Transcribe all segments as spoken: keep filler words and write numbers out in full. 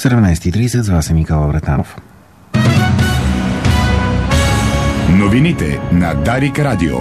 седемнайсет и трийсет, с вас е Никола Вратанов. Новините на Дарик Радио.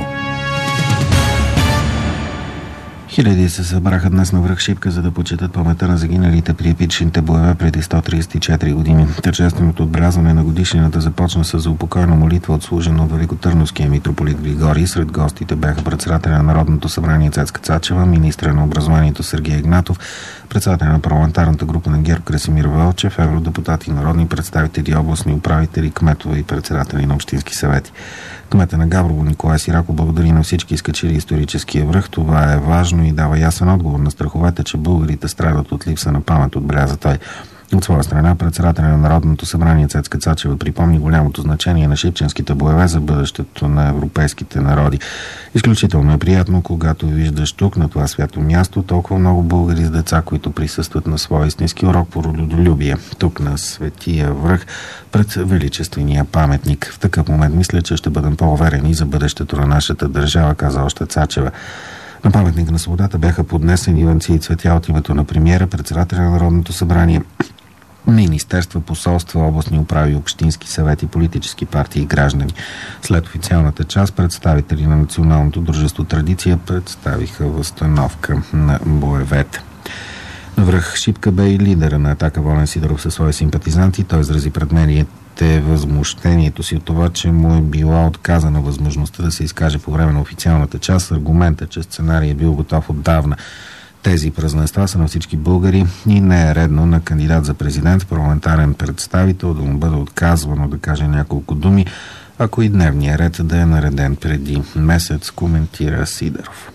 Хиляди се събраха днес на връх Шипка, за да почетат паметта на загиналите при епичните боеве преди сто трийсет и четири години. Тържественото отбелязване на годишнината започна с упокойна молитва, отслужена от великотърновския митрополит Григорий. Сред гостите бяха председателя на Народното събрание Цецка Цачева, министра на образованието Сергей Игнатов, председателя на парламентарната група на ГЕРБ Красимир Велчев, евродепутати, народни представители, областни управители, кметове и председатели на общински съвети. Кмета на Габрово Николай Сираков благодари на всички изкачили историческия връх. Това е важно и дава ясен отговор на страховете, че българите страдат от липса на памет, отбеляза той. От своя страна, председателя на Народното събрание Цецка Цачева припомни голямото значение на шипченските боеве за бъдещето на европейските народи. Изключително е приятно, когато виждаш тук, на това свято място, толкова много българи с деца, които присъстват на своя истински урок по родолюбие. Тук на Светия връх, пред величествения паметник. В такъв момент мисля, че ще бъдем по-уверени за бъдещето на нашата държава, каза още Цачева. На паметник на свободата бяха поднесени венци и цветя от името на премиера, председателя на Народното събрание, министерства, посолства, областни управи, общински съвети, политически партии и граждани. След официалната част представители на Националното дружество Традиция представиха възстановка на боевете. На връх Шипка бе и лидера на Атака Волен Сидеров със свои симпатизанти. Той изрази пред медиите възмущението си от това, че му е била отказана възможността да се изкаже по време на официалната част с аргумента, че сценарий е бил готов отдавна. Тези празненства са на всички българи и не е редно на кандидат за президент, парламентарен представител да му бъде отказвано да каже няколко думи, ако и дневният ред да е нареден преди месец, коментира Сидеров.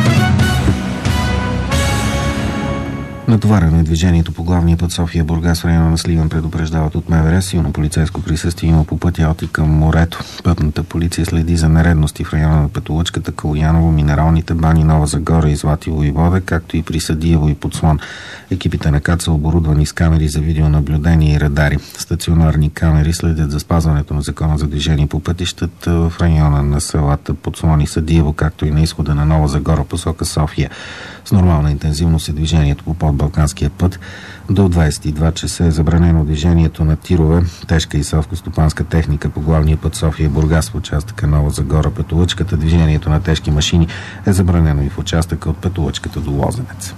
Натоварено е движението по главния път София-Бургас в района на Сливен, предупреждават от МВР. Силно полицейско присъствие има по пътя от и към морето. Пътната полиция следи за нередности в района на Петолъчката, Калояново, Минералните бани, Нова Загора и Злативо и Вода, както и при Съдиево и Подслон. Екипите на КАТ са оборудвани с камери за видеонаблюдение и радари. Стационарни камери следят за спазването на закона за движение по пътищата в района на селата Подслон и Съдиево, както и на изхода на Нова Загора посока София. С нормална интензивност е движението по подбалканския път. До двайсет и два часа е забранено движението на тирове, тежка и селско-стопанска техника по главния път София-Бургас в участъка Нова Загора Петолъчката. Движението на тежки машини е забранено и в участъка от Петолъчката до Лозенец.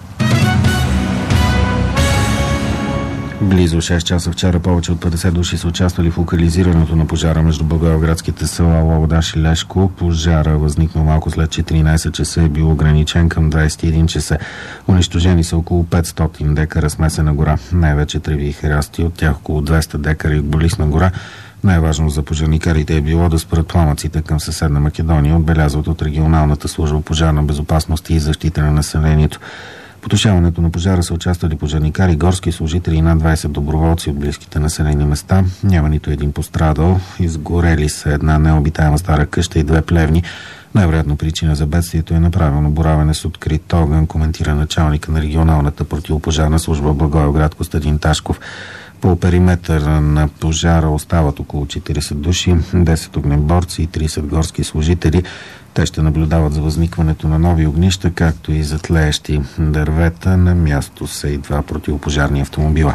Близо шест часа вчера повече от петдесет души са участвали в локализирането на пожара между благоевградските села Ловодаш и Лешко. Пожара възникнал малко след четиринайсет часа и бил ограничен към двайсет и един часа. Унищожени са около петстотин декара смесена гора, най-вече треви и храсти, от тях около двеста декара югболистна гора. Най-важно за пожарникарите е било да спрат пламъците към съседна Македония, отбелязват от регионалната служба пожарна безопасност и защита на населението. Потушаването на пожара са участвали пожарникари, горски служители и над двайсет доброволци от близките населени места. Няма нито един пострадал. Изгорели са една необитаема стара къща и две плевни. Най-вероятно причина за бедствието е неправилно боравене с открит огън, коментира началника на регионалната противопожарна служба Благоевград Костадин Ташков. По периметъра на пожара остават около четирийсет души, десет огнеборци и трийсет горски служители. Те ще наблюдават за възникването на нови огнища, както и за тлеещи дървета. На място са и два противопожарни автомобила.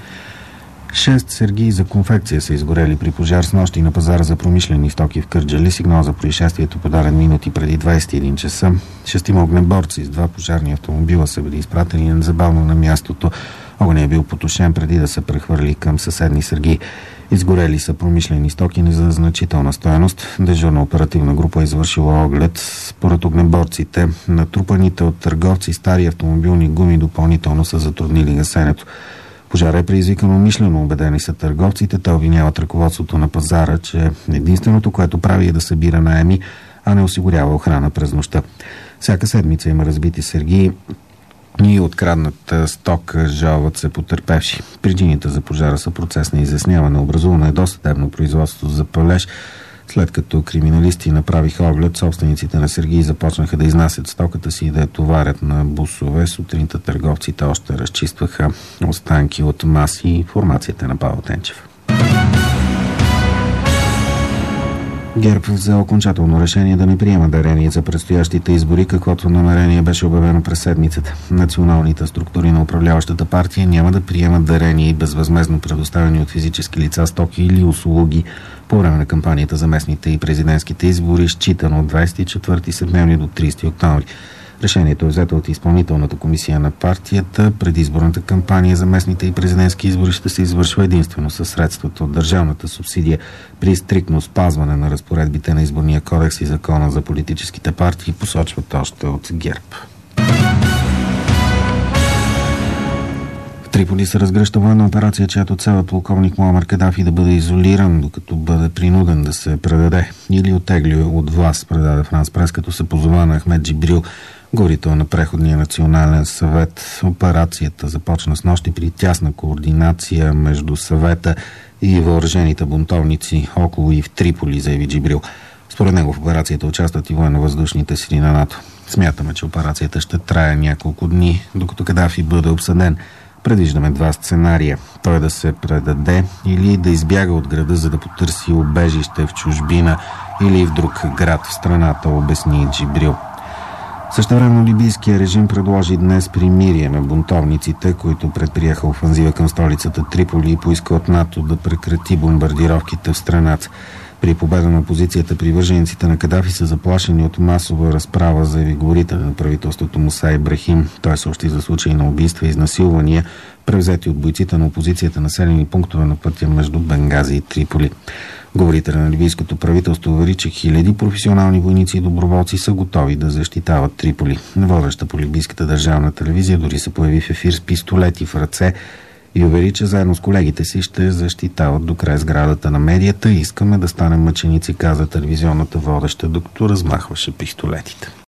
Шест сергии за конфекция са изгорели при пожар с нощи на пазара за промишлени стоки в Кърджали. Сигнал за происшествието подаден минути преди двайсет и един часа. Шестима огнеборци с два пожарни автомобила са били изпратени незабавно на мястото. Огънят е бил потушен преди да се прехвърли към съседни сергии. Изгорели са промишлени стоки за значителна стоеност. Дежурна оперативна група е извършила оглед. Според огнеборците, натрупаните от търговци стари автомобилни гуми допълнително са затруднили гасенето. Пожар е предизвикан умишлено, убедени са търговците. Те обвиняват ръководството на пазара, че единственото, което прави, е да събира наеми, а не осигурява охрана през нощта. Всяка седмица има разбити сергии и открадната стока, жалват се потърпевши. Причините за пожара са процес на изясняване. Образувано е досъдебно производство за палеж. След като криминалисти направиха оглед, собствениците на сергии започнаха да изнасят стоката си и да я товарят на бусове. Сутринта търговците още разчистваха останки от маси. Информацията на Павел Тенчев. ГЕРБ взе окончателно решение да не приема дарение за предстоящите избори, каквото намерение беше обявено през седмицата. Националните структури на управляващата партия няма да приемат дарение и безвъзмездно предоставени от физически лица стоки или услуги по време на кампанията за местните и президентските избори, считано от двадесет и четвърти септември до тридесети октомври. Решението е взето от изпълнителната комисия на партията. Предизборната кампания за местните и президентски избори ще се извършва единствено със средствата от държавната субсидия при стриктно спазване на разпоредбите на изборния кодекс и закона за политическите партии, посочват още от ГЕРБ. В Триполи се разгръща военна операция, чиято цел е полковник Муамар Кадафи да бъде изолиран, докато бъде принуден да се предаде или оттегли от власт, предаде Франс Прес, като се позова на Ахмед Джибрил, говорител на Преходния национален съвет. Операцията започна с нощи при тясна координация между съвета и въоръжените бунтовници около и в Триполи, заяви Джибрил. Според него в операцията участват и военно-въздушните сили на НАТО. Смятаме, че операцията ще трае няколко дни, докато Кадафи бъде обсъден. Предвиждаме два сценария. Той да се предаде или да избяга от града, за да потърси убежище в чужбина или в друг град в страната, обясни Джибрил. Същевременно либийския режим предложи днес примирие на бунтовниците, които предприеха офанзива към столицата Триполи и поиска от НАТО да прекрати бомбардировките в страната. При победа на опозицията привържениците на Кадафи са заплашени от масова разправа, заяви говорител на правителството Муса Ибрахим. Той съобщи за случаи на убийства и изнасилвания, превзети от бойците на опозицията населени пунктове на пътя между Бенгази и Триполи. Говорителя на либийското правителство увери, че хиляди професионални войници и доброволци са готови да защитават Триполи. Водеща по либийската държавна телевизия дори се появи в ефир с пистолети в ръце и увери, че заедно с колегите си ще защитават до край сградата на медията. Искаме да станем мъченици, каза телевизионната водеща, докато размахваше пистолетите.